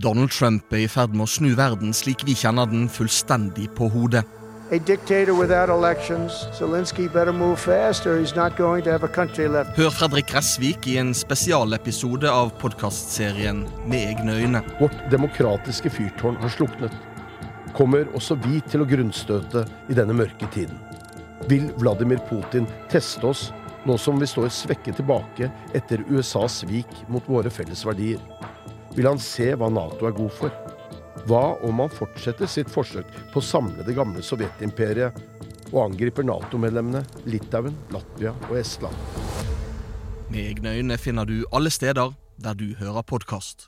Donald Trump I ferd med å snu verden slik vi kjenner den fullstendig på hodet. A dictator without elections. Zelensky better move fast or he's not going to have a country left. Hør Fredrik Gressvik I en spesialepisode av podcastserien Med egne øyne. Vårt demokratiske fyrtårn har sluknet. Kommer også vi til å grunnstøte I denne mørke tiden? Vil Vladimir Putin teste oss nå som vi står svekket tilbake etter USAs svik mot våre felles verdier? Vil han se hva NATO god for? Hva om han fortsetter sitt forsøk på å samle det gamle Sovjetimperiet og angriper NATO-medlemmene Litauen, Latvia og Estland? Med egne øyne finner du alle steder der du hører podcast.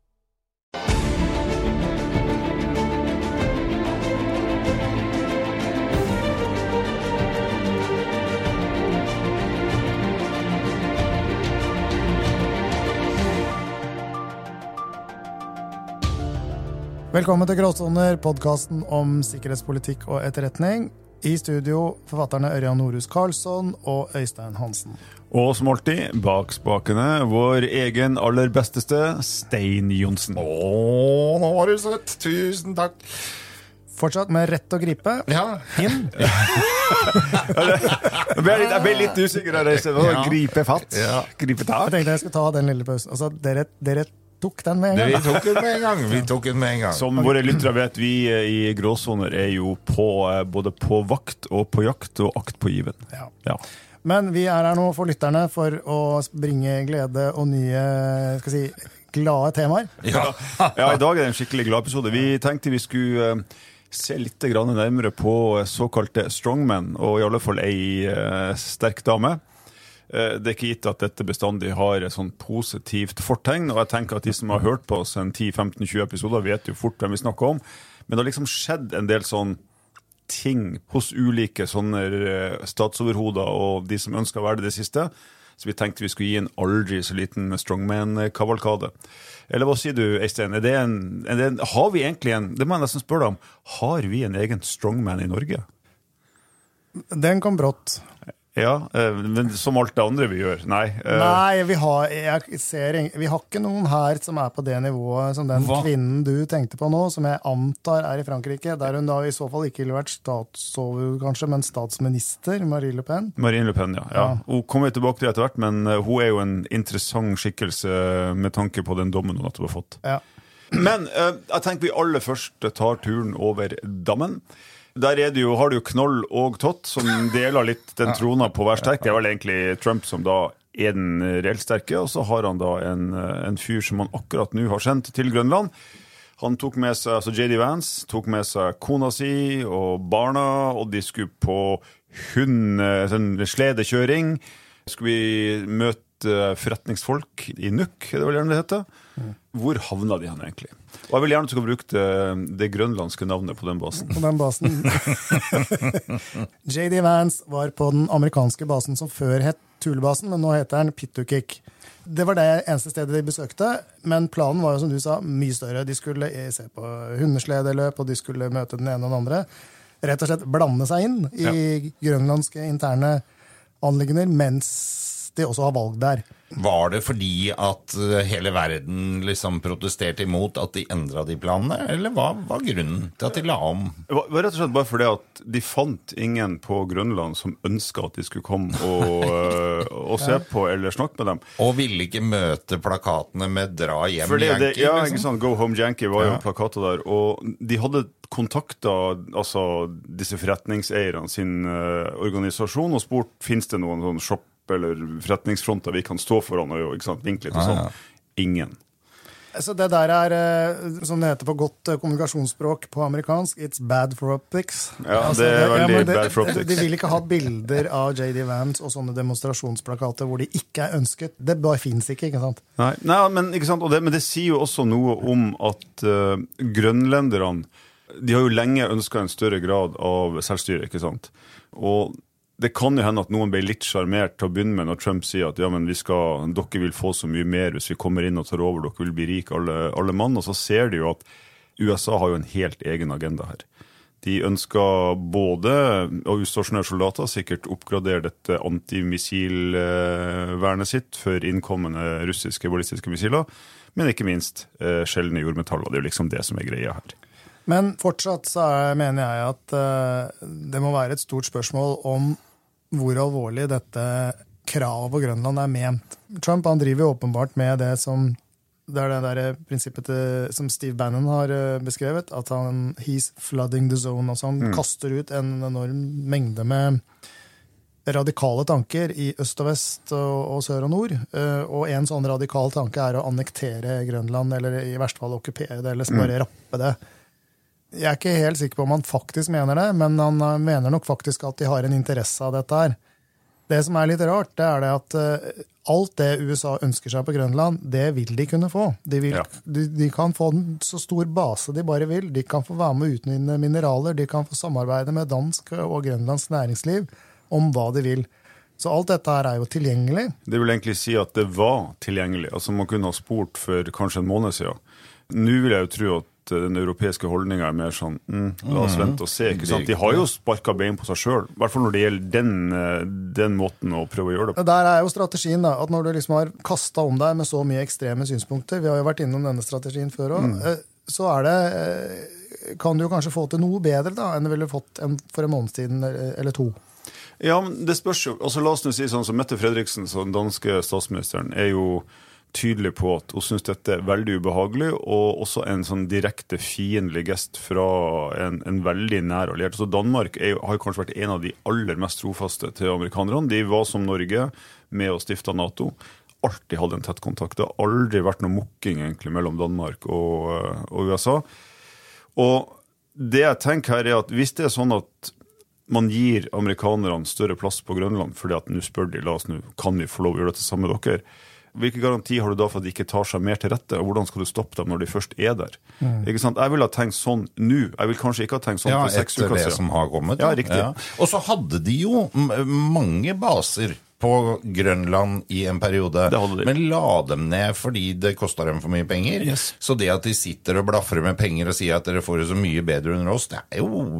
Velkommen til Gråsoner, podcasten om sikkerhetspolitikk og etterretning. I studio forfatterne Ørjan Norhus Karlsson og Øystein Hansen. Og som alltid, bak spakene, vår egen aller besteste, Stein Johnsen. Nå var du søtt. Tusen takk. Fortsatt med rett å gripe. Ja. Inn. Jeg ble litt usikker der, Øystein. Gripe fatt. Ja. Gripe Jeg tak. tenkte jeg skulle ta den lille pausen. Altså, dere tok den med en Vi gang. tok den med en gang. Som våre lyttere vet, vi I Gråsoner jo på, både på vakt og på jakt og akt på given. Ja. Ja. Men vi her nå for lytterne for å bringe glede og nye, skal jeg si, glade temaer. Ja. Ja, I dag det en skikkelig glad episode. Vi tenkte vi skulle se litt grann nærmere på såkalte strongmen, og I alle fall en sterk dame. Det ikke gitt at dette bestandig har et sånn positivt fortegn, og jeg tenker at de som har hørt på oss en 10, 15, 20 episoder vet jo fort hvem vi snakker om, men det har liksom skjedd en del sånn ting hos ulike sånne statsoverhoder og de som ønsker å være det siste, så vi tenkte vi skulle gi en aldri så liten strongman-kavalkade. Eller hva sier du, Øystein? Har vi egentlig det må jeg nesten spørre deg om, har vi en egen strongman I Norge? Den kom brått. Ja, men som alt det andre vi gjør, nei. Nei, vi har ikke noen her som på det nivået som den kvinnen du tenkte på nå, som jeg antar I Frankrike, der hun da I så fall ikke ville vært statsoverhode kanskje, men statsminister, Marine Le Pen. Marine Le Pen, ja. Hun kommer tilbake til etter hvert, men hun jo en interessant skikkelse med tanke på den dommen hun har fått. Ja. Men jeg tenker vi aller først tar turen over dammen. Der det jo, har du jo Knoll og Tott som deler litt den trona på hver sterk. Det vel egentlig Trump som da den reelt sterke, og så har han da en fyr som han akkurat nå har sendt til Grønland. Han tok med seg, altså J.D. Vance, tok med seg kona si og barna, og de skulle på sledekjøring. Skulle vi møte forretningsfolk I Nuuk, det vel gjerne det heter. Hvor havna de han egentlig? Og jeg vil gjerne at du skal bruke det grønlandske navnet på den basen. På den basen. J.D. Vance var på den amerikanske basen som før het Thulebasen, men nå heter den Pituquik. Det var det eneste stedet de besøkte, men planen var jo, som du sa, mye større. De skulle se på hundesledeløp, og de skulle møte den ene og den andre. Rett og slett blande seg inn I grønlandske interne anliggender, mens de også har valg der. Var det fordi at hele verden liksom protesterte imot at de endret de planene, eller hva var grunnen til at de la om? Det var rett og slett bare fordi at de fant ingen på Grønland som ønsket at de skulle komme og se på eller snakke med dem. Og ville ikke møte plakatene med «Dra hjem Yankee», ja, liksom? ikke sant, «Go home Yankee» var jo plakater der, og de hadde kontaktet altså, disse forretningseierne sin organisasjon og spurt, finnes det noen sånn shop eller forretningsfronter vi kan stå foran og ikke sant, vinkle til sånn. Ingen. Så det der som det heter på godt kommunikasjonsspråk på amerikansk, it's bad for optics. Ja, altså, det veldig bad for optics. De vil ikke ha bilder av J.D. Vance og sånne demonstrasjonsplakater hvor de ikke ønsket. Det bare finnes ikke sant? Nei, men, ikke sant? Men det sier jo også noe om at grønlenderne, de har jo lenge ønsket en større grad av selvstyre, ikke sant? Og det kan jo hende at noen ble litt charmert til å begynne med når Trump sier at ja, men dere vil få så mye mer hvis vi kommer inn og tar over, dere vil bli rik alle mann, og så ser de jo at USA har jo en helt egen agenda her. De ønsker både å utstasjonere soldater, sikkert oppgradere dette antimissilvernet sitt for innkommende russiske ballistiske missiler, men ikke minst sjeldne jordmetaller. Det er jo liksom det som greia her. Men fortsatt så mener jeg at det må være et stort spørsmål om hvor alvorlig dette kravet på Grønland ment. Trump han driver jo åpenbart med det som det det der prinsippet som Steve Bannon har beskrevet, at he's flooding the zone, altså han kaster ut en enorm mengde med radikale tanker i øst og vest og sør og nord, og en sånn radikal tanke å annektere Grønland, eller i verste fall okkupere det, eller bare rappe det. Jeg er ikke helt sikker på om han faktisk mener det, men han mener nok faktisk at de har en interesse av dette her. Det som litt rart, det det at alt det USA ønsker seg på Grønland, det vil de kunne få. De kan få en så stor base de bare vil. De kan få være med å utvinne mineraler, de kan få samarbeide med dansk og grønlandsk næringsliv om hva de vil. Så alt dette her jo tilgjengelig. Det vil egentlig si at det var tilgjengelig. Altså man kunne ha spurt for kanskje en måned siden. Nå vil jeg jo tro at den europeiske holdningen mer sånn, la oss vente og se, ikke sant? De har jo sparket bein på seg selv, i hvert fall når det gjelder den måten å prøve å gjøre det på. Der jo strategien da, at når du liksom har kastet om deg med så mye ekstreme synspunkter, vi har jo vært innom denne strategien før også, så kan du jo kanskje få til noe bedre da, enn du ville fått for en måned siden eller to. Ja, men det spørs jo, altså la oss nå si sånn som Mette Frederiksen, så den danske statsministeren, jo tydelig på at hun synes dette veldig ubehagelig, og også en sånn direkte fiendtlig gest fra en veldig nær alliert. Så Danmark har kanskje vært en av de aller mest trofaste til amerikanerne. De var som Norge med å stifte NATO. Alltid hadde en tett kontakt. Det har aldri vært noe mokking egentlig mellom Danmark og USA. Og det jeg tenker her at hvis det sånn at man gir amerikanerne større plass på Grønland, fordi at nå spør de, kan vi få lov å gjøre dette sammen med dere? Hvilke garanti har du da for at de ikke tar seg mer til rette, og hvordan skal du stoppe dem når de først der? Ikke sant? Jeg vil ha tenkt sånn nå. Jeg vil kanskje ikke ha tenkt sånn for 6 uker siden. Ja, etter det som har kommet. Ja, riktig. Ja. Og så hadde de jo mange baser på Grønland i en periode, men la dem ned fordi det kostet dem for mye penger. Yes. Så det at de sitter og blaffer med penger og sier at dere får det så mye bedre under oss, det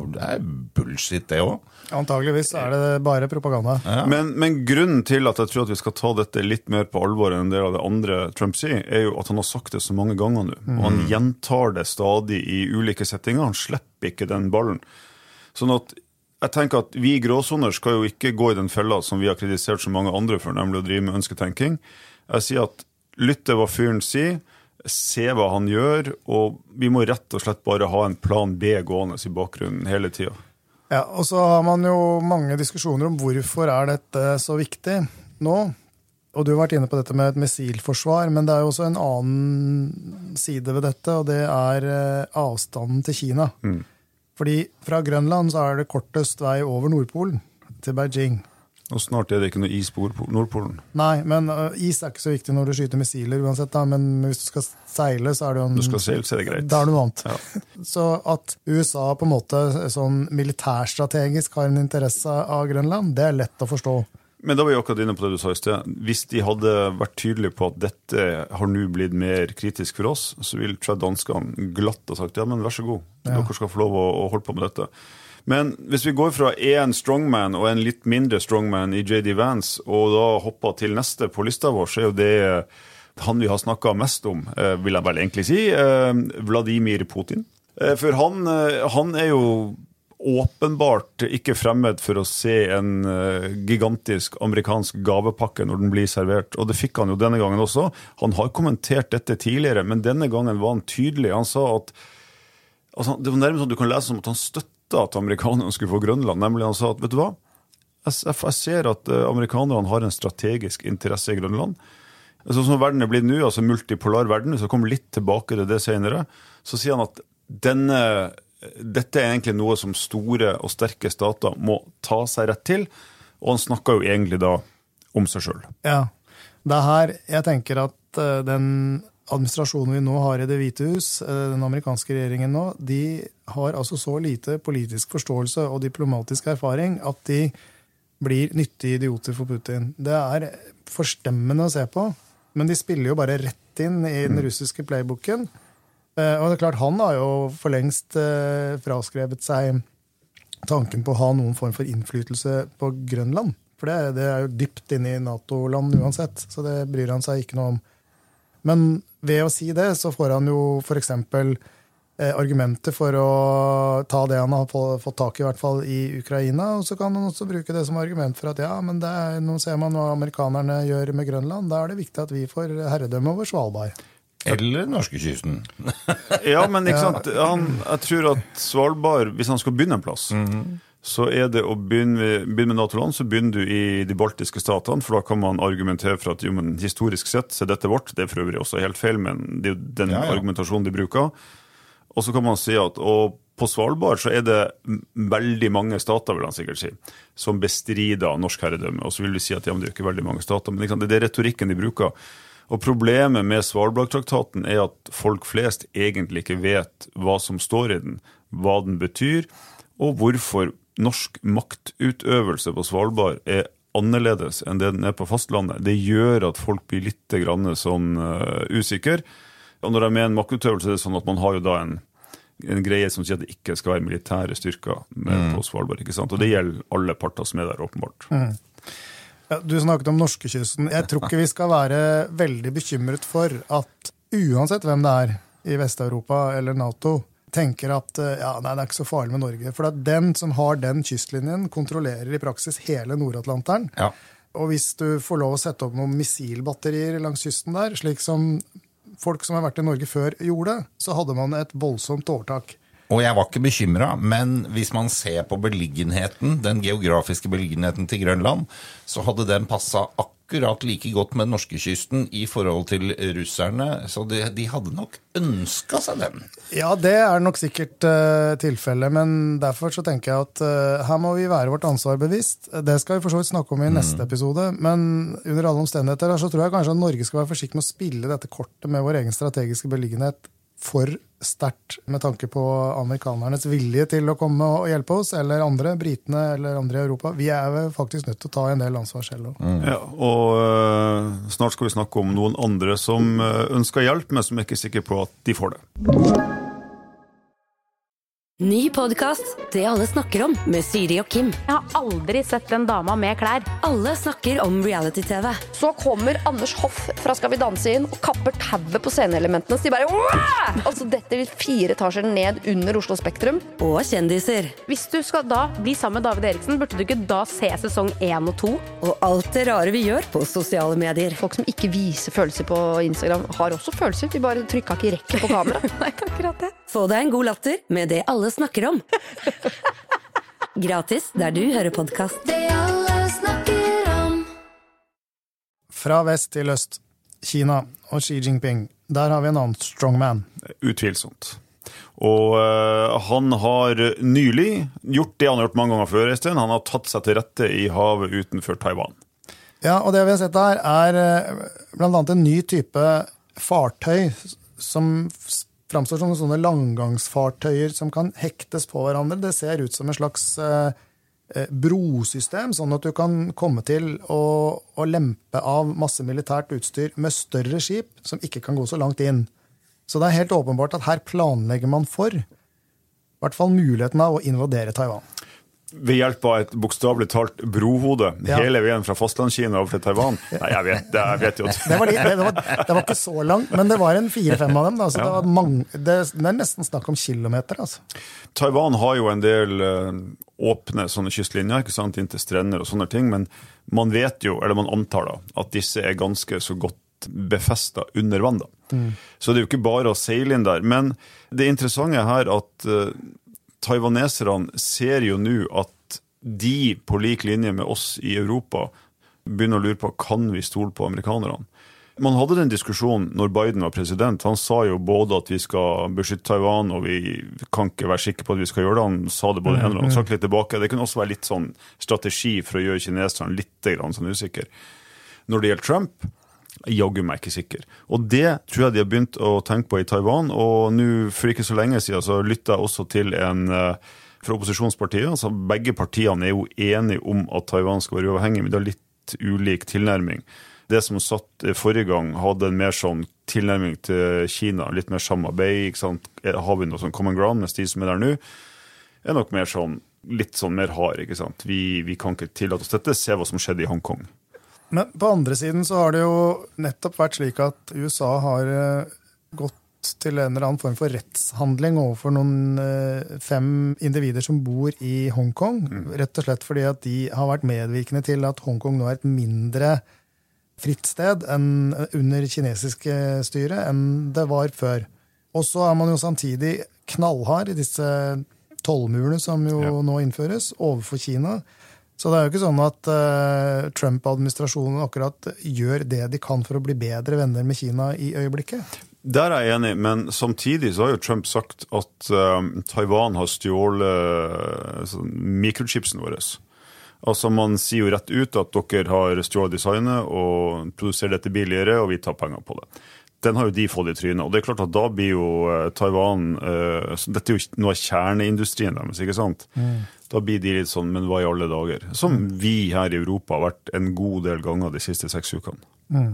bullshit det også. Antageligvis det bare propaganda. Ja. Men grunnen til at jeg tror at vi skal ta dette litt mer på alvor enn det av det andre Trump sier, jo at han har sagt det så mange ganger nå. Og han gjentar det stadig i ulike settinger. Han slipper ikke den ballen. Sånn at jeg tenker at vi gråsoner skal jo ikke gå i den fella som vi har kritisert så mange andre for, nemlig å drive med ønsketenking. Jeg sier at lytte hva fyren sier, se hva han gjør, og vi må rett og slett bare ha en plan B gående i bakgrunnen hele tiden. Ja, og så har man jo mange diskusjoner om hvorfor dette så viktig nå. Og du har vært inne på dette med et missilforsvar, men det jo også en annen side ved dette, og det avstanden til Kina. Fordi fra Grønland så det kortest vei over Nordpolen til Beijing. Og snart det ikke noe is på Nordpolen. Nei, men is ikke så viktig når du skyter missiler uansett, da. Men hvis du skal seile, så det jo Du skal seile, så det greit. Da det noe annet. Ja. Så at USA på en måte sånn militærstrategisk har en interesse av Grønland, det lett å forstå. Men da var jeg akkurat inne på det du sa i sted. Hvis de hadde vært tydelige på at dette har nå blitt mer kritisk for oss, så vil danskene glatt ha sagt, ja, men vær så god, dere skal få lov å holde på med dette. Men hvis vi går fra en strongman og en litt mindre strongman i J.D. Vance, og da hopper til neste på lista vår, så jo det han vi har snakket mest om, vil jeg vel egentlig si, Vladimir Putin. For han jo åpenbart ikke fremmed for å se en gigantisk amerikansk gavepakke når den blir servert, og det fikk han jo denne gangen også. Han har kommentert dette tidligere, men denne gangen var han tydelig. Han sa at det var nærmest sånn du kan lese om at han støtta at amerikanerne skulle få Grønland, nemlig han sa at, vet du hva? Jeg ser at amerikanerne har en strategisk interesse i Grønland. Sånn som verden blitt nå, altså multipolar verden, så kommer litt tilbake til det senere, så sier han at dette egentlig noe som store og sterke stater må ta seg rett til, og han snakker jo egentlig da om seg selv. Ja, det her jeg tenker at den administrasjonen vi nå har i Det hvite hus, den amerikanske regjeringen nå, de har altså så lite politisk forståelse og diplomatisk erfaring at de blir nyttige idioter for Putin. Det forstemmende å se på, men de spiller jo bare rett inn i den russiske playbooken. Og det klart, han har jo for lengst fraskrevet seg tanken på å ha noen form for innflytelse på Grønland. For det jo dypt inne i NATO-land uansett, så det bryr han seg ikke noe om. Men ved å si det, så får han jo for eksempel argumenter for å ta det han har fått tak i hvert fall i Ukraina, og så kan han også bruke det som argument for at ja, men nå ser man hva amerikanerne gjør med Grønland, da det viktig at vi får herredømme over Svalbard. Eller norskekysten. Ja, men ikke sant, jeg tror at Svalbard, hvis han skal begynne en plass, så det å begynne med NATO-land, så begynner du i de baltiske statene, for da kan man argumentere for at jo, men historisk sett så dette vårt, det for øvrig også helt feil, men det jo den argumentasjonen de bruker. Og så kan man si at på Svalbard så det veldig mange stater, vil han sikkert si, som bestrider norsk herredømme. Og så vil vi si at ja, men det ikke veldig mange stater, men det retorikken de bruker. Og problemet med Svalbardtraktaten at folk flest egentlig ikke vet hva som står i den, hva den betyr, og hvorfor norsk maktutøvelse på Svalbard annerledes enn det den på fastlandet. Det gjør at folk blir litt grann sånn usikker. Og når jeg mener maktutøvelse, det sånn at man har jo da en greie som sier at det ikke skal være militære styrker på Svalbard, ikke sant? Og det gjelder alle parter som der, åpenbart. Ja, du snakket om norskekysten. Jeg tror ikke vi skal være veldig bekymret for at uansett hvem det i Vest-Europa eller NATO, tenker at ja, nei, det ikke så farlig med Norge. For at den som har den kystlinjen kontrollerer i praksis hele Nord-Atlanteren. Ja. Og hvis du får lov å sette opp noen missilbatterier langs kysten der, slik som folk som har vært i Norge før gjorde, så hadde man et voldsomt overtak. Og jeg var ikke bekymret, men hvis man ser på beliggenheten, den geografiske beliggenheten til Grønland, så hadde den passet akkurat like godt med norskekysten i forhold til russerne, så de hadde nok ønsket seg den. Ja, det nok sikkert tilfellet, men derfor så tenker jeg at her må vi være vårt ansvar bevisst. Det skal vi for så vidt snakke om i neste episode, men under alle omstendigheter så tror jeg kanskje at Norge skal være forsiktig med å spille dette kortet med vår egen strategiske beliggenhet for sterkt med tanke på amerikanernes vilje til å komme og hjelpe oss, eller andre, britene eller andre i Europa. Vi faktisk nødt til å ta en del ansvar selv. Ja, og snart skal vi snakke om noen andre som ønsker hjelp, men som ikke er sikre på at de får det. Ny podcast, Det alle snakker om, med Siri og Kim. Jeg har aldri sett en dama med klær. Alle snakker om reality-TV. Så kommer Anders Hoff fra Skal vi danse inn og kapper tauet på sceneelementene. Så de bare, Wah! Altså dette 4 etasjer ned under Oslo Spektrum. Og kjendiser. Hvis du skal da bli sammen med David Eriksen, burde du ikke da se sesong 1 og 2? Og alt det rare vi gjør på sosiale medier. Folk som ikke viser følelser på Instagram har også følelser. De bare trykket ikke rekke på kamera. Nei, akkurat det. Få deg en god latter med Det alle snakker om. Gratis der du hører podcast. Det alle snakker om. Fra vest til øst, Kina og Xi Jinping. Der har vi en annen strongman. Utvilsomt. Og han har nylig gjort det han har gjort mange ganger før, Øystein. Han har tatt seg til rette i havet utenfor Taiwan. Ja, og det vi har sett her blant annet en ny type fartøy som framstår som sånne langgangsfartøyer som kan hektes på hverandre. Det ser ut som en slags brosystem, sånn at du kan komme til å lempe av masse militært utstyr med større skip som ikke kan gå så langt inn. Så det helt åpenbart at her planlegger man for i hvert fall muligheten av å invadere Taiwan. Ved hjelp av et bokstavelig talt brohode hele veien fra fastlandskina over til Taiwan. Nei, jeg vet jo. Det var ikke så langt, men det var 4-5 av dem. Da, så det nesten snakk om kilometer. Altså. Taiwan har jo en del åpne sånne kystlinjer, ikke sant, inntil strender og sånne ting, men man vet jo, eller man antar da, at disse ganske så godt befestet under vann da. Så det jo ikke bare å seile inn der. Men det interessante her at taiwaneserne ser jo nå at de på lik linje med oss i Europa begynner å lure på, kan vi stole på amerikanerne? Man hadde den diskusjonen når Biden var president. Han sa jo både at vi skal beskytte Taiwan, og vi kan ikke være sikre på at vi skal gjøre det. Han sa det både en og trakk litt tilbake. Det kunne også være litt sånn strategi for å gjøre kineserne litt sånn usikker. Når det gjelder Trump, jaggu meg ikke sikker. Og det tror jeg de har begynt å tenke på i Taiwan, og nå for ikke så lenge siden så lyttet jeg også til en fra opposisjonspartiet. Altså begge partiene jo enige om at Taiwan skal være uavhengig, men det litt ulik tilnærming. Det som satt forrige gang hadde en mer sånn tilnærming til Kina, litt mer samarbeid, ikke sant? Har vi noe sånn common ground, mens de som der nå nok mer sånn, litt sånn mer hard, ikke sant? Vi kan ikke tillate oss dette, se hva som skjedde i Hongkong. Men på andre siden så har det jo nettopp vært slik at USA har gått til en eller annen form for rettshandling overfor noen 5 individer som bor i Hongkong, rett og slett fordi at de har vært medvirkende til at Hongkong nå et mindre fritt sted under kinesisk styre enn det var før. Og så man jo samtidig knallhard i disse tollmurene som jo nå innføres overfor Kina. Så det jo ikke sånn at Trump-administrasjonen akkurat gjør det de kan for å bli bedre venner med Kina i øyeblikket. Der jeg enig, men samtidig så har jo Trump sagt at Taiwan har stjålet mikrochipsen våre. Altså man sier jo rett ut at dere har stjålet designet og produserer dette billigere, og vi tar penger på det. Den har jo de fått i trynet, og det klart at da blir jo Taiwan, dette jo noe av kjerneindustrien deres, ikke sant? Da blir de litt sånn, men hva i alle dager? Som vi her i Europa har vært en god del ganger de siste 6 ukene.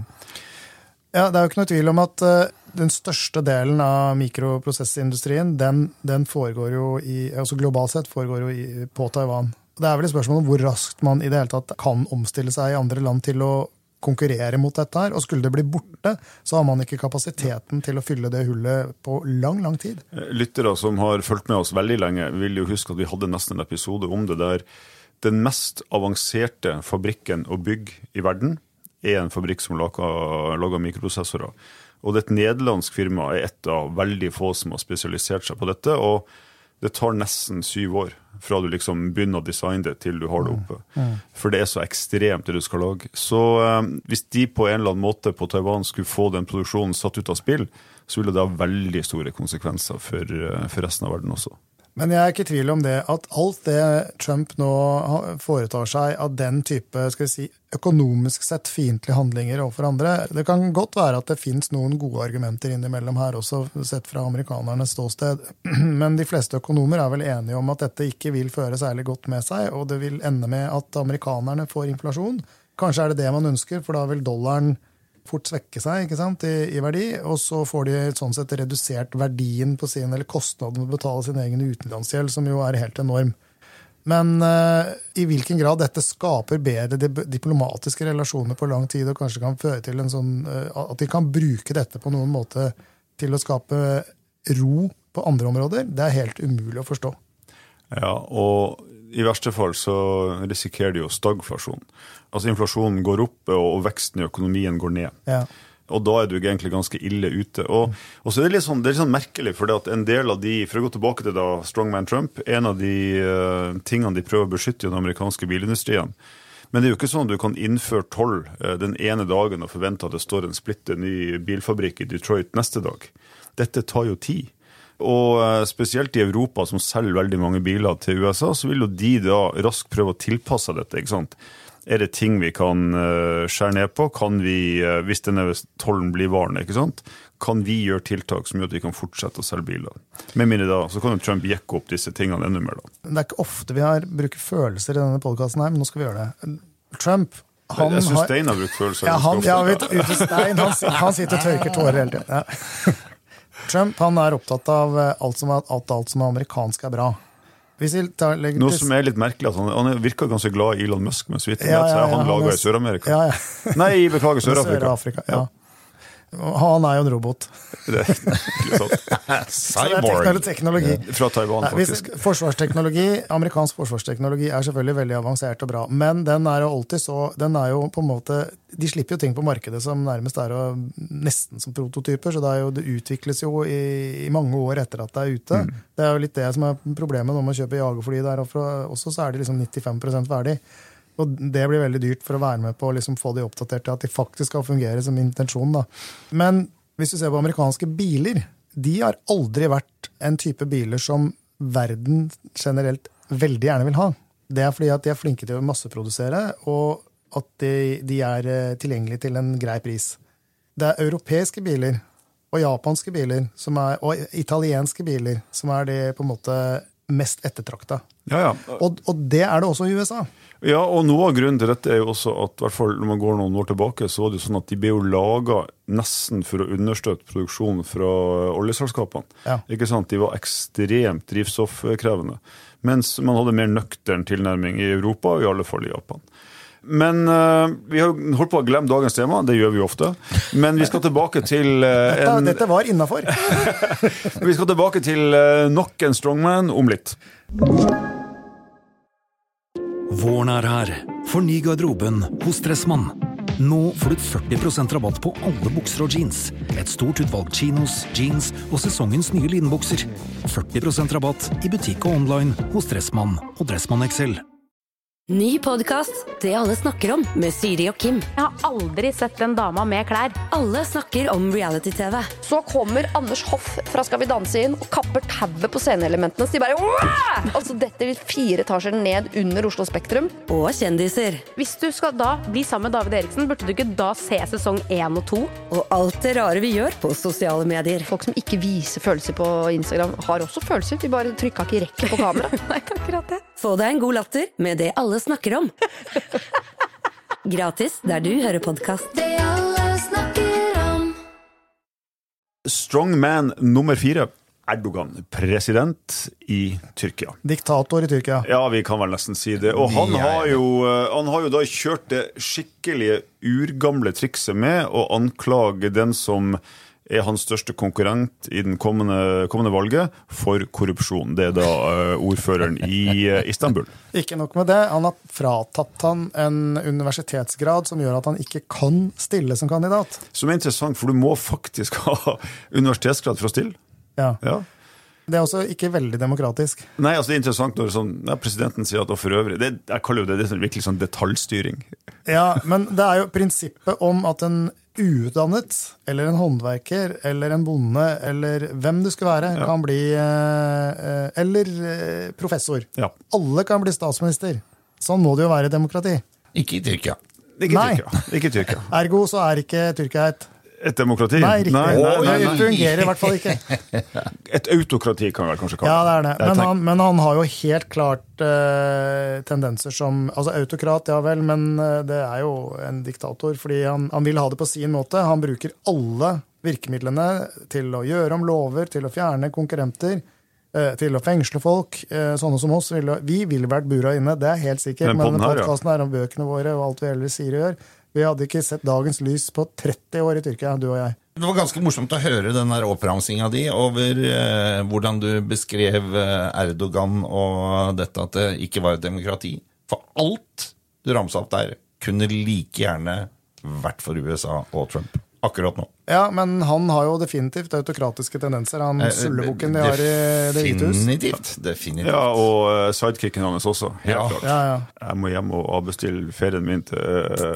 Ja, det jo ikke noe tvil om at den største delen av mikroprosessindustrien, den foregår jo altså globalt sett foregår jo på Taiwan. Det vel et spørsmål om hvor raskt man i det hele tatt kan omstille seg i andre land til å konkurrere mot dette her, og skulle det bli borte, så har man ikke kapasiteten til å fylle det hullet på lang, lang tid. Lyttere som har fulgt med oss veldig lenge, vil jo huske at vi hadde nesten en episode om det der. Den mest avanserte fabrikken å bygge i verden en fabrikk som lager mikroprosessorer. Og det et nederlandsk firma et av veldig få som har spesialisert seg på dette, og det tar nesten 7 år fra du liksom begynner å designe det til du har det oppe. For det så ekstremt det du skal lage. Så hvis de på en eller annen måte på Taiwan skulle få den produksjonen satt ut av spill, så ville det ha veldig store konsekvenser for resten av verden også. Men jeg ikke i tvil om det, at alt det Trump nå foretar seg av den type, skal vi si, økonomisk sett fiendtlige handlinger overfor andre, det kan godt være at det finnes noen gode argumenter innimellom her også, sett fra amerikanernes ståsted. Men de fleste økonomer vel enige om at dette ikke vil føre særlig godt med seg, og det vil ende med at amerikanerne får inflasjon. Kanskje det man ønsker, for da vil dollaren fort svekke seg, ikke sant, i verdi, og så får de sånn sett redusert verdien på sin, eller kostnaden å betale sin egen utenlandsgjeld, som jo helt enorm. Men i hvilken grad dette skaper bedre diplomatiske relasjoner på lang tid, og kanskje kan føre til en sånn, at de kan bruke dette på noen måte til å skape ro på andre områder, det helt umulig å forstå. Ja, og i verste fall så risikerer de jo stagflasjon. Altså inflasjonen går opp, og veksten i økonomien går ned. Ja. Og da du egentlig ganske ille ute. Og så det litt sånn merkelig, for at en del av de, for å gå tilbake til da Strongman Trump, en av de tingene de prøver å beskytte i den amerikanske bilindustrien. Men det jo ikke sånn at du kan innføre toll den ene dagen og forvente at det står en splitte ny bilfabrikk i Detroit neste dag. Dette tar jo tid. Og spesielt i Europa som selger veldig mange biler til USA, så vil jo de da raskt prøve å tilpasse dette, ikke sant? Det ting vi kan skjære ned på? Kan vi, hvis denne tollen blir varende, ikke sant? Kan vi gjøre tiltak som gjør at vi kan fortsette å selge biler? Med mindre da, så kan jo Trump jekke opp disse tingene enda mer da. Det ikke ofte vi bruker følelser i denne podcasten her, men nå skal vi gjøre det. Trump, jeg synes Stein har brukt følelser. Ja, Stein, han sitter og tørker tårer hele tiden. Ja. Trump, han opptatt av alt som amerikansk bra. Noe som litt merkelig, at han virker ganske glad i Elon Musk, men så vidt han lager i Sør-Amerika. Nei, beklager, Sør-Afrika. Ja. Han jo en robot. Det ikke sant. Cyborg. Det teknologi. Fra Taiwan, faktisk. Forsvarsteknologi, amerikansk forsvarsteknologi selvfølgelig veldig avansert og bra, men den jo alltid så, den jo på en måte, de slipper jo ting på markedet som nærmest nesten som prototyper, så det utvikles jo i mange år etter at det ute. Det jo litt det som problemet når man kjøper jagerfly der, og også så det liksom 95% ferdig. Og det blir veldig dyrt for å være med på å liksom få de oppdatert til at de faktisk skal fungere som intensjon. Da. Men hvis du ser på amerikanske biler, de har aldri vært en type biler som verden generelt veldig gjerne vil ha. Det fordi at de flinke til å masseprodusere, og at de tilgjengelige til en grei pris. Det europeiske biler og japanske biler og italienske biler som det på en måte mest ettertrakta. Ja. Og det det også i USA. Ja, og noe av grunnen til dette jo også at, i hvert fall når man går noen år tilbake, så var det jo sånn at de ble jo laget nesten for å understøtte produksjonen fra oljeselskapene. Ja. Ikke sant? De var ekstremt drivstoffkrevende, mens man hadde mer nøktern tilnærming i Europa, og i alle fall i Japan. Men vi har holdt på å glemme dagens tema, det gjør vi jo ofte. Men vi skal tilbake til Dette var innenfor. Vi skal tilbake til nok en strongman om litt. Våren er her. Forny garderoben hos Dressmann. Nå får du 40% rabatt på alle bukser og jeans. Et stort utvalg chinos, jeans og sesongens nye linbukser. 40% rabatt i butikk og online hos Dressmann og Dressmann XL. Ny podcast, Det alle snakker om, med Siri og Kim. Jeg har aldri sett en dama med klær. Alle snakker om reality-TV. Så kommer Anders Hoff fra Skal vi danse inn og kapper tauet på sceneelementene. Så de bare Wah! Altså dette vil 4 etasjer ned under Oslo Spektrum. Og kjendiser. Hvis du skal da bli sammen med David Eriksen, burde du ikke da se sesong 1 og 2? Og alt det rare vi gjør på sosiale medier. Folk som ikke viser følelser på Instagram har også følelser. De bare trykka ikke rekke på kamera. Nei, akkurat det. Få deg en god latter med Det alle snakker om. Gratis der du hører podcast. Det alle snakker om. Strongman nummer 4. Erdogan, president i Tyrkia. Diktator i Tyrkia. Ja, vi kan vel nesten si det. Og han har jo da kjørt det skikkelige urgamle trikset med å anklage den som hans største konkurrent i den kommende valget for korrupsjon. Det da ordføreren i Istanbul. Ikke nok med det, han har fratatt han en universitetsgrad som gjør at han ikke kan stille som kandidat. Som interessant, for du må faktisk ha universitetsgrad for å stille. Ja. Ja. Det også ikke veldig demokratisk. Nei, altså det interessant når presidenten sier at for øvrig, jeg kaller jo det virkelig sånn detaljstyring. Ja, men det jo prinsippet om at en uutdannet, eller en håndverker, eller en bonde, eller hvem du skal være, kan bli, eller professor. Ja. Alle kan bli statsminister. Sånn må det jo være i demokrati. Ikke i Tyrkia. Ikke i Tyrkia. Ergo så ikke Tyrkia et demokrati? Nei, riktig. Nei. Det fungerer i hvert fall ikke. Et autokrati kan vel kanskje kalle det. Ja, det det. Men han har jo helt klart tendenser som, altså autokrat, ja vel, men det jo en diktator, fordi han vil ha det på sin måte. Han bruker alle virkemidlene til å gjøre om lover, til å fjerne konkurrenter, til å fengsle folk, sånne som oss. Vi ville vært bura inne, det helt sikkert, men podcasten om bøkene våre og alt vi ellers sier og gjør. Vi hadde ikke sett dagens lys på 30 år i Tyrkia, du og jeg. Det var ganske morsomt å høre den der oppramsinga di over hvordan du beskrev Erdogan og dette at det ikke var et demokrati. For alt du ramset opp der kunne like gjerne vært for USA og Trump. Akkurat nå. Ja, men han har jo definitivt autokratiske tendenser. Han sullebukken de har i Det hvite hus. Definitivt. Ja, og sidekicken hans også. Helt klart. Ja. Jeg må hjem og avbestille ferien min til...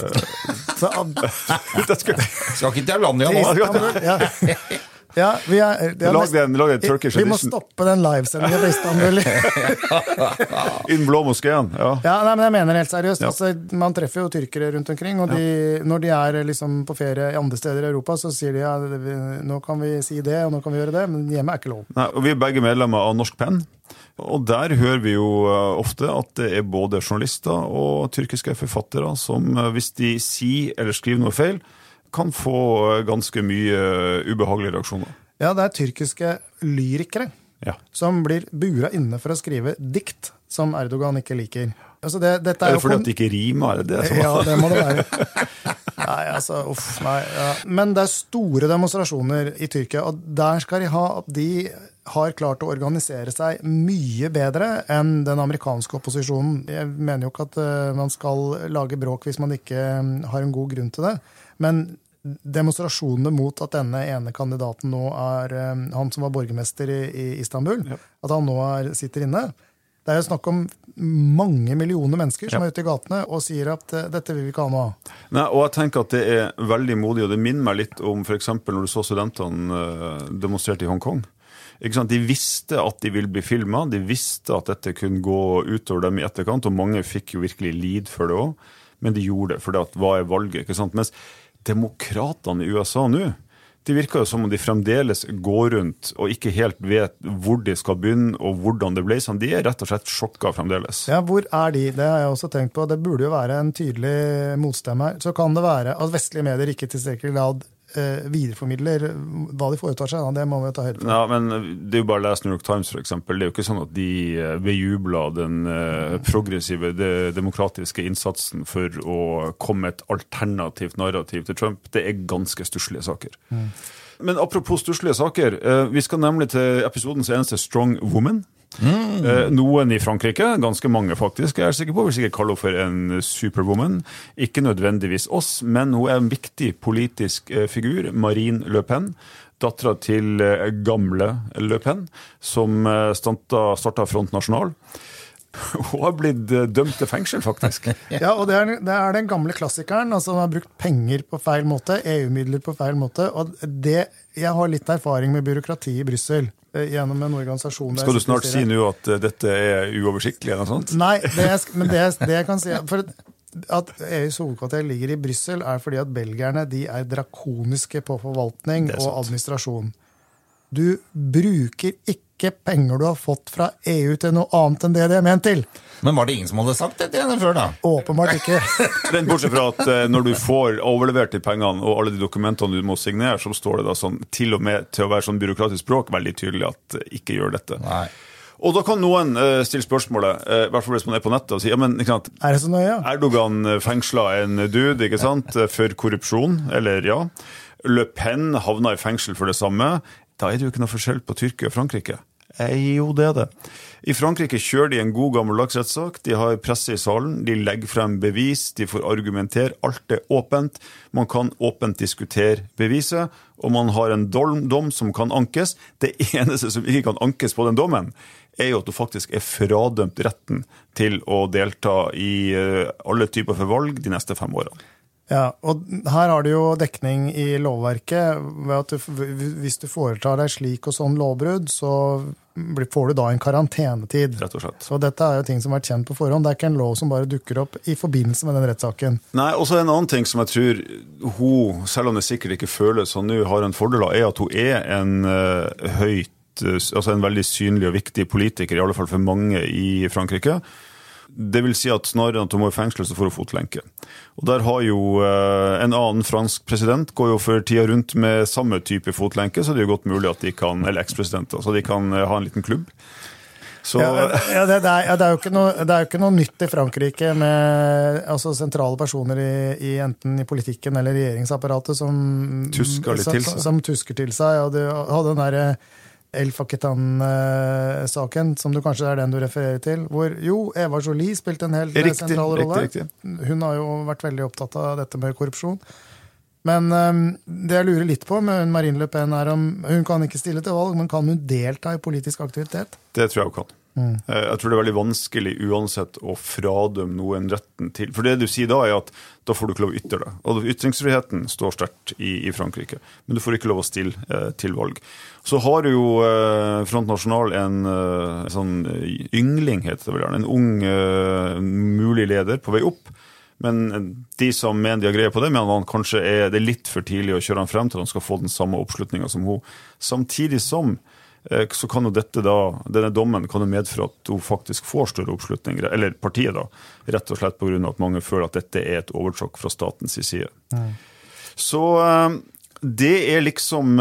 Skal ikke til Alanya nå? Ja, lag en Turkish vi må stoppe den livesendingen på Istanbul. Innen blå moskeen, ja, nei, men jeg mener helt seriøst. Altså, man treffer jo tyrkere rundt omkring, og når de liksom på ferie i andre steder i Europa, så sier de nå kan vi si det, og nå kan vi gjøre det, men hjemme ikke lov. Nei, og vi begge medlemmer av Norsk Penn, og der hører vi jo ofte at det både journalister og tyrkiske forfattere som hvis de sier eller skriver noe feil, kan få ganske mye ubehagelige reaksjoner. Ja, det tyrkiske lyrikere som blir bura inne for å skrive dikt som Erdogan ikke liker. Altså dette det fordi at det ikke rimer? Ja, det må det være. Nei, altså, Men det store demonstrasjoner i Tyrkia, og der skal de ha at de har klart å organisere seg mye bedre enn den amerikanske opposisjonen. Jeg mener jo ikke at man skal lage bråk hvis man ikke har en god grunn til det, men demonstrasjonene mot at denne ene kandidaten nå han som var borgermester i Istanbul, at han nå sitter inne. Det jo snakk om mange millioner mennesker som ute i gatene og sier at dette vil vi ikke ha noe av. Nei, og jeg tenker at det veldig modig, og det minner meg litt om for eksempel når du så studentene demonstrerte i Hongkong. De visste at de ville bli filmet, de visste at dette kunne gå utover dem i etterkant, og mange fikk jo virkelig lid for det også, men de gjorde det, for hva valget, ikke sant? Mens demokratene i USA nå, de virker jo som om de fremdeles går rundt og ikke helt vet hvor de skal begynne og hvordan det ble sånn. De rett og slett sjokket fremdeles. Ja, hvor de? Det har jeg også tenkt på. Det burde jo være en tydelig motstemme her. Så kan det være at vestlige medier ikke tilstrekkelig grad videreformidler hva de foretar seg. Det må vi ta høyde for. Ja, men det er jo bare å lese New York Times for eksempel. Det er jo ikke sånn at de bejubler den progressive, demokratiske innsatsen for å komme med et alternativt narrativ til Trump. Det er ganske stusslige saker. Men apropos stusslige saker, vi skal nemlig til episodens eneste Strong Woman. Noen i Frankrike, ganske mange faktisk, jeg sikker på, hvis ikke kaller henne for en superwoman, ikke nødvendigvis oss, men hun en viktig politisk figur, Marine Le Pen, datteren til gamle Le Pen, som startet Front National. Hun har blitt dømt til fengsel, faktisk. Ja, og det er den gamle klassikeren, altså hun har brukt penger på feil måte, EU-midler på feil måte, og jeg har litt erfaring med byråkrati i Brussel, gjennom en organisasjon. Skal du snart si nå at dette uoversiktlig eller noe sånt? Nei, men det jeg kan si, for at EUs hovedkvarter ligger i Brussel fordi at belgierne, de drakoniske på forvaltning og administrasjon. Du bruker ikke penger du har fått fra EU til noe annet enn det er ment til. Men var det ingen som hadde sagt det igjen før da? Åpenbart ikke. Men bortsett fra at når du får overlevert de pengene og alle de dokumentene du må signere, så står det da sånn, til og med til å være sånn byråkratisk språk, veldig tydelig at ikke gjør dette. Nei. Og da kan noen stille spørsmålet, i hvert fall hvis man på nettet, og si, ja, men ikke sant, det så nøye, ja? Erdogan fengslet en dude, ikke sant, for korrupsjon, eller ja. Le Pen havna i fengsel for det samme. Da det jo ikke noe forskjell på Tyrkia og Frankrike. Jo, det det. I Frankrike kjører de en god gammeldags rettssak, de har presse i salen, de legger frem bevis, de får argumentere, alt åpent, man kan åpent diskutere beviset, og man har en dom som kan ankes. Det eneste som ikke kan ankes på den dommen, jo at du faktisk fradømt retten til å delta i alle typer for valg de neste 5 årene. Ja, og her har du jo dekning i lovverket, ved at hvis du foretar deg slik og sånn lovbrudd, så får du da en karantenetid. Rett og slett. Så dette jo ting som har vært kjent på forhånd. Det ikke en lov som bare dukker opp i forbindelse med den rettssaken. Nei, og så en annen ting som jeg tror hun, selv om det sikkert ikke føles sånn nå, har en fordel av, at hun en altså en veldig synlig og viktig politiker, i alle fall for mange i Frankrike. Det vil si at snarere at hun må i fengsel, så får hun fotlenke. Og der har jo en annen fransk president går jo for tida rundt med samme type fotlenke, så det jo godt mulig at de kan, eller ekspresidenter, så de kan ha en liten klubb. Så... Ja, det jo ikke noe nytt i Frankrike med altså, sentrale personer enten i politikken eller regjeringsapparatet som tusker litt til seg. Som tusker til seg, og du hadde den der El Faketan-saken, som du kanskje den du refererer til, hvor Eva Jolie spilte en helt sentral rolle. Riktig. Hun har jo vært veldig opptatt av dette med korrupsjon. Men det jeg lurer litt på med Marine Le Pen om hun kan ikke stille til valg, men kan hun delta i politisk aktivitet? Det tror jeg hun kan. Jeg tror det veldig vanskelig uansett å fradømme noen retten til. For det du sier da at da får du ikke lov å ytre det. Og ytringsfriheten står sterkt i Frankrike. Men du får ikke lov å stille til valg. Så har jo Front National en sånn yngling, heter det vel gjerne. En ung mulig leder på vei opp. Men de som mener de har greie på det, mener han kanskje det litt for tidlig å kjøre han frem til han skal få den samme oppslutningen som hun. Samtidig som så kan jo denne dommen kan jo medføre at hun faktisk får større oppslutning, eller partiet da, rett og slett på grunn av at mange føler at dette et overtråkk fra statens side. Så det liksom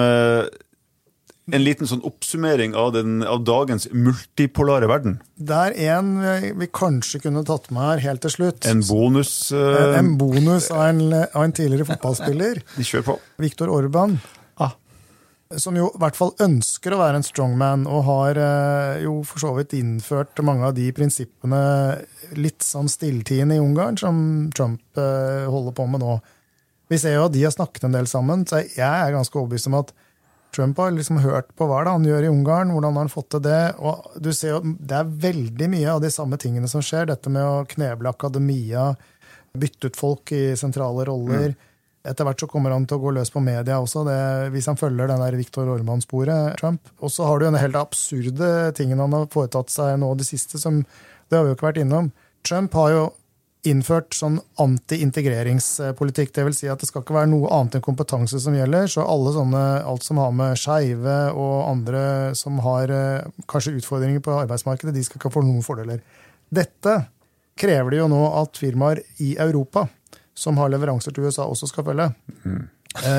en liten sånn oppsummering av dagens multipolare verden. Det en vi kanskje kunne tatt med her helt til slutt. En bonus. En bonus av en tidligere fotballspiller. De kjører på. Viktor Orban. Som jo i hvert fall ønsker å være en strongman, og har jo for så vidt innført mange av de prinsippene litt sånn stilltiden i Ungarn, som Trump holder på med nå. Vi ser jo at de har snakket en del sammen, så jeg ganske overbevist om at Trump har liksom hørt på hva det han gjør i Ungarn, hvordan har han fått til det, og du ser jo, det veldig mye av de samme tingene som skjer, dette med å kneble akademia, bytte ut folk i sentrale roller. Etter hvert så kommer han til å gå løs på media også, hvis han følger den der Viktor Orban-sporet, Trump. Og så har du en helt absurde tingene han har foretatt seg nå det siste, som det har vi jo ikke vært innom. Trump har jo innført sånn anti-integreringspolitikk, det vil si at det skal ikke være noe annet enn kompetanse som gjelder, så alt som har med skeive og andre som har kanskje utfordringer på arbeidsmarkedet, de skal ikke få noen fordeler. Dette krever det jo nå at firmaer i Europa som har leveranser til USA, også skal følge.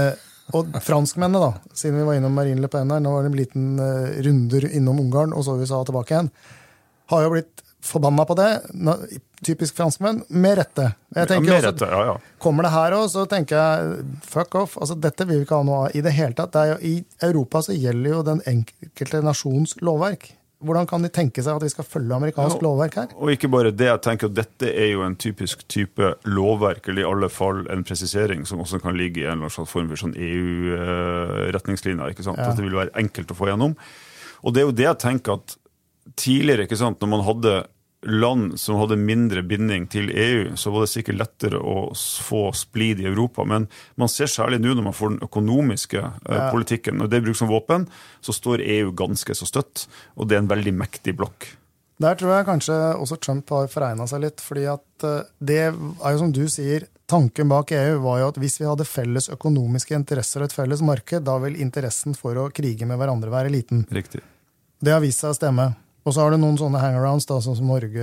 Og franskmennene da, siden vi var innom Marine Le Pen her, nå var det en liten runder innom Ungarn, og så USA tilbake igjen, har jo blitt forbanna på det, typisk franskmenn, med rette. Jeg tenker med rette, ja. Kommer det her også, så tenker jeg, fuck off, altså dette vil vi ikke ha noe av i det hele tatt. Det er jo, I Europa så gjelder jo den enkelte nasjons lovverk. Hvordan kan de tenke seg at vi skal følge amerikansk lovverk her? Og ikke bare det, jeg tenker at dette er jo en typisk type lovverk, eller i alle fall en presisering som også kan ligge i en eller annen form for sånn EU-retningslinjer, ikke sant? Ja. At det vil være enkelt å få gjennom. Og det er jo det jeg tenker at tidligere, ikke sant, når man hadde land som hadde mindre binding til EU, så var det sikkert lettere å få splid i Europa, men man ser særlig nå når man får den økonomiske politikken, når det brukes som våpen, så står EU ganske så støtt, og det er en veldig mektig blokk. Der tror jeg kanskje også Trump har foregnet seg litt, fordi at det er jo som du sier, tanken bak EU var jo at hvis vi hadde felles økonomiske interesser og et felles marked, da vil interessen for å krige med hverandre være liten. Riktig. Det har vist seg å stemme. Og så har du noen sånne hangarounds, da, sånn som Norge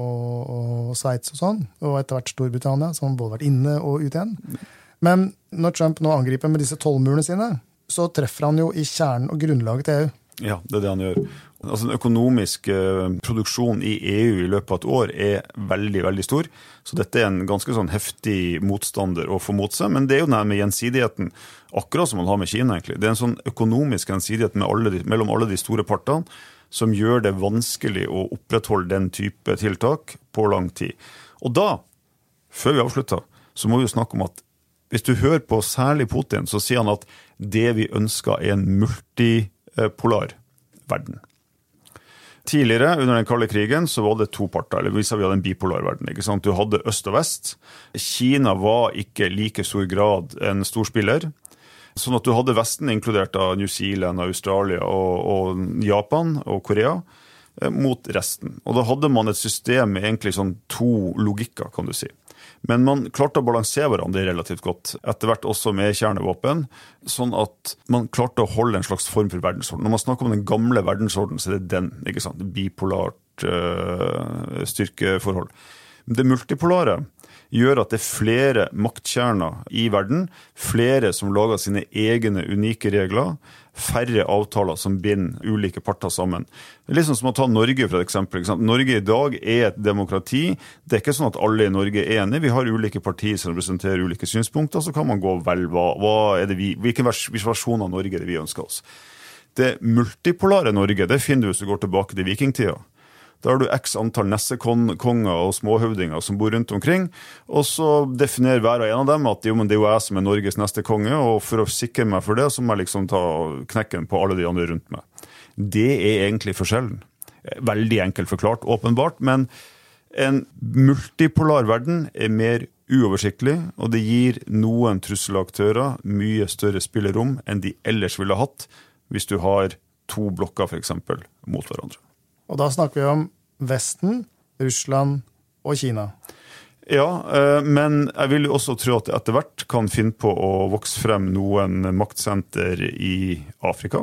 og Sveits og sånn, og etter hvert Storbritannia, som både har vært inne og ut igjen. Men når Trump nå angriper med disse tollmurene sine, så treffer han jo i kjernen og grunnlaget til EU. Ja, det er det han gjør. Altså, den økonomiske produksjonen i EU i løpet av et år er veldig, veldig stor. Så dette er en ganske sånn heftig motstander å få mot seg, men det er jo den med gjensidigheten, akkurat som man har med Kina egentlig. Det er en sånn økonomisk gjensidighet mellom alle de store partene, som gjør det vanskelig å opprettholde den type tiltak på lang tid. Og da, før vi avslutter, så må vi jo snakke om at hvis du hører på særlig Putin, så sier han at det vi ønsker er en multipolar verden. Tidligere, under den kalde krigen, så var det to parter, eller vi hadde en bipolar verden, ikke sant? Du hadde øst og vest. Kina var ikke like stor grad en stor spiller, sånn at du hadde Vesten inkludert av New Zealand, Australia og Japan og Korea mot resten. Og da hadde man et system med egentlig sånn to logikker, kan du si. Men man klarte å balansere hverandre relativt godt, etter hvert også med kjernevåpen, sånn at man klarte å holde en slags form for verdensorden. Når man snakker om den gamle verdensorden, så er det den, ikke sant? Bipolart styrkeforhold. Det multipolare gjør at det er flere maktkjerner i verden, flere som lager sine egne unike regler, færre avtaler som binder ulike parter sammen. Det er liksom som å ta Norge for et eksempel. Norge i dag er et demokrati. Det er ikke sånn at alle i Norge er enige. Vi har ulike partier som representerer ulike synspunkter, så kan man gå vel, hvilken versjon av Norge er det vi ønsker oss. Det multipolare Norge, det finner du hvis du går tilbake til vikingtida. Da har du x antall nessekonger og småhøvdinger som bor rundt omkring, og så definerer hver og en av dem at det er jo jeg som er Norges neste konge, og for å sikre meg for det, så må jeg liksom ta knekken på alle de andre rundt meg. Det er egentlig forskjellen. Veldig enkelt forklart, åpenbart, men en multipolar verden er mer uoversiktlig, og det gir noen trusselaktører mye større spillerom enn de ellers ville hatt, hvis du har to blokker for eksempel mot hverandre. Og da snakker vi om Vesten, Russland og Kina. Ja, men jeg vil jo også tro at det etter hvert kan finne på å vokse frem noen maktsenter i Afrika,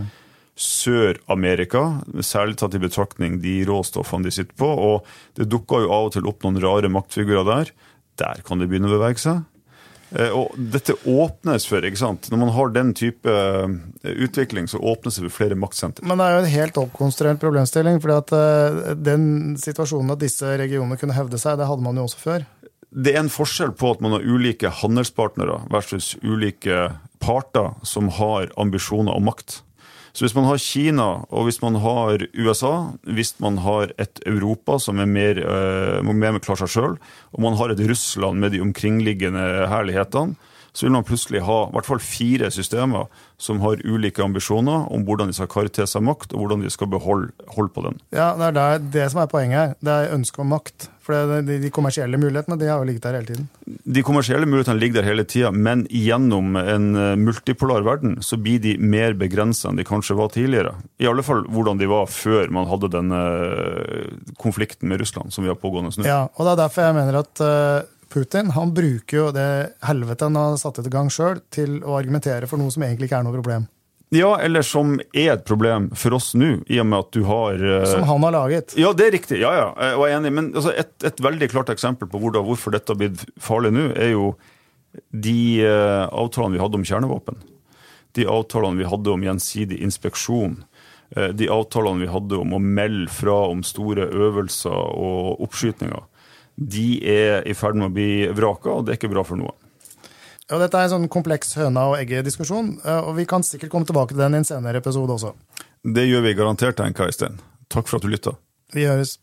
Sør-Amerika, særlig tatt i betraktning de råstoffene de sitter på, og det dukker jo av og til opp noen rare maktfigurer der. Der kan det begynne å bevege seg. Og dette åpnes for, ikke sant? Når man har den type utvikling, så åpnes det for flere maktsenter. Men det er jo en helt oppkonstruert problemstilling, fordi at den situasjonen at disse regionene kunne hevde seg, det hadde man jo også før. Det er en forskjell på at man har ulike handelspartnere versus ulike parter som har ambisjoner og makt. Så hvis man har Kina, og hvis man har USA, hvis man har et Europa som er mer med klar seg selv, og man har et Russland med de omkringliggende herlighetene, så vil man plutselig ha i hvert fall 4 systemer som har ulike ambisjoner om hvordan de skal karre til seg makt, og hvordan de skal holde på den. Ja, det er det som er poenget her. Det er ønske om makt. For de kommersielle mulighetene, de har jo ligget der hele tiden. De kommersielle mulighetene ligger der hele tiden, men gjennom en multipolar verden så blir de mer begrenset enn de kanskje var tidligere. I alle fall hvordan de var før man hadde denne konflikten med Russland som vi har pågående nå. Ja, og det er derfor jeg mener at Putin, han bruker jo det helvete han har satt i gang selv til å argumentere for noe som egentlig ikke er noe problem. Ja, eller som er et problem for oss nå, i og med at du har... Som han har laget. Ja, det er riktig, ja, og jeg er enig. Men altså, et veldig klart eksempel på hvorfor dette har blitt farlig nå, er jo de avtalene vi hadde om kjernevåpen, de avtalene vi hadde om gjensidig inspeksjon, de avtalene vi hadde om å melde fra om store øvelser og oppskytninger, de I ferd med å bli vraket, og det ikke bra for noen. Ja, dette en sånn kompleks høna- og egge-diskusjon, og vi kan sikkert komme tilbake til den I en senere episode også. Det gjør vi garantert, tenker jeg, Stein. Takk for at du lyttet. Vi høres.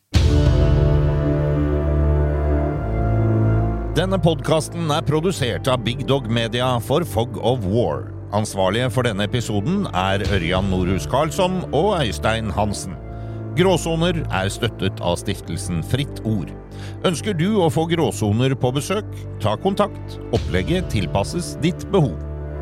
Denne podcasten produsert av Big Dog Media for Fog of War. Ansvarlige for denne episoden Ørjan Norhus Karlsson og Øystein Hansen. Gråsoner støttet av stiftelsen Fritt Ord. Ønsker du å få gråsoner på besøk? Ta kontakt. Opplegget tilpasses ditt behov.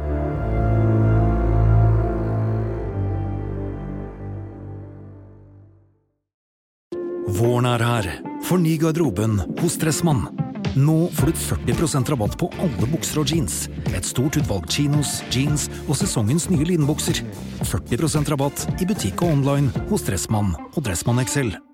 Våren her. Forny garderoben hos Dressmann. Nå får du 40% rabatt på alle bukser og jeans. Et stort utvalg chinos, jeans og sesongens nye linbukser. 40% rabatt I butikk og online hos Dressmann og Dressmann XL.